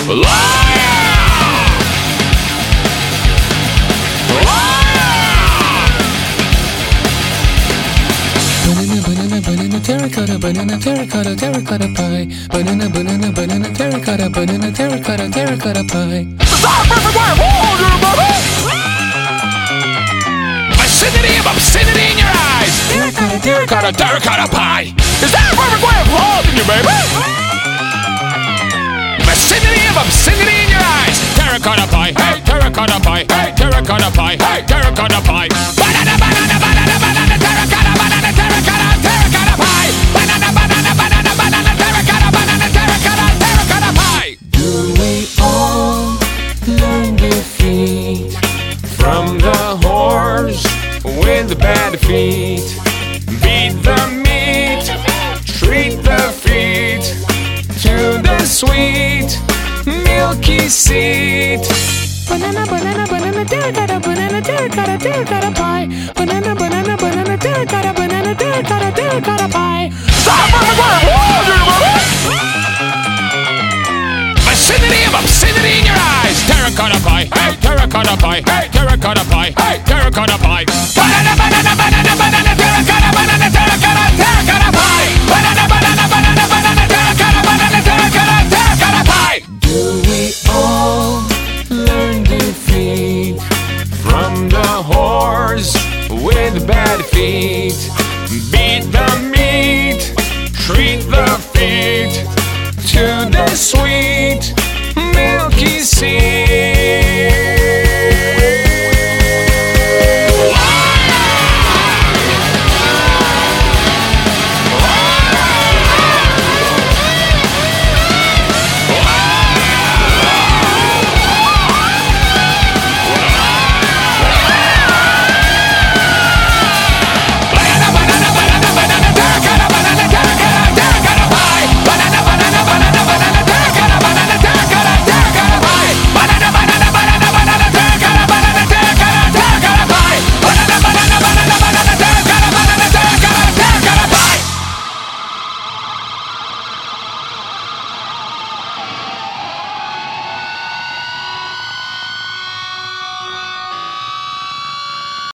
Terracotta, banana, terracotta, terracotta pie. Banana, banana, banana, terracotta, banana, terracotta, terracotta pie. Stop everywhere! Hold your baby! Vicinity of obscenity in your eyes! Terracotta, Terracotta, terracotta pie! Is that a perfect way of holding you, baby? Vicinity of obscenity in your eyes! Terracotta pie! Hey, terracotta pie! Hey, terracotta pie! Hey, terracotta pie! Banana, banana, banana, banana, terracotta, banana, terracotta, terracotta pie! Banana, banana, banana, banana, terracotta, banana, terracotta, terracotta pie! Do we all learn defeat from the horse with the bad feet? Beat the meat, treat the feet to the sweet milky seed. Banana, banana, banana, terracotta, banana, terracotta, terracotta pie. Banana, banana, banana, terracotta, banana, terracotta, terracotta pie. Stop everywhere! Hold your baby! Vicinity of obscenity in your eyes! Terracotta pie! Hey, terracotta pie! Hey, terracotta pie! Hey, terracotta pie! Banana, banana, banana, banana, terracotta, banana, terracotta, terracotta pie! Banana, banana, banana, banana, terracotta, banana, terracotta, terracotta pie! Do we all learn defeat from the horse with bad feet? Beat the meat, treat the feet to the sweet milky seed.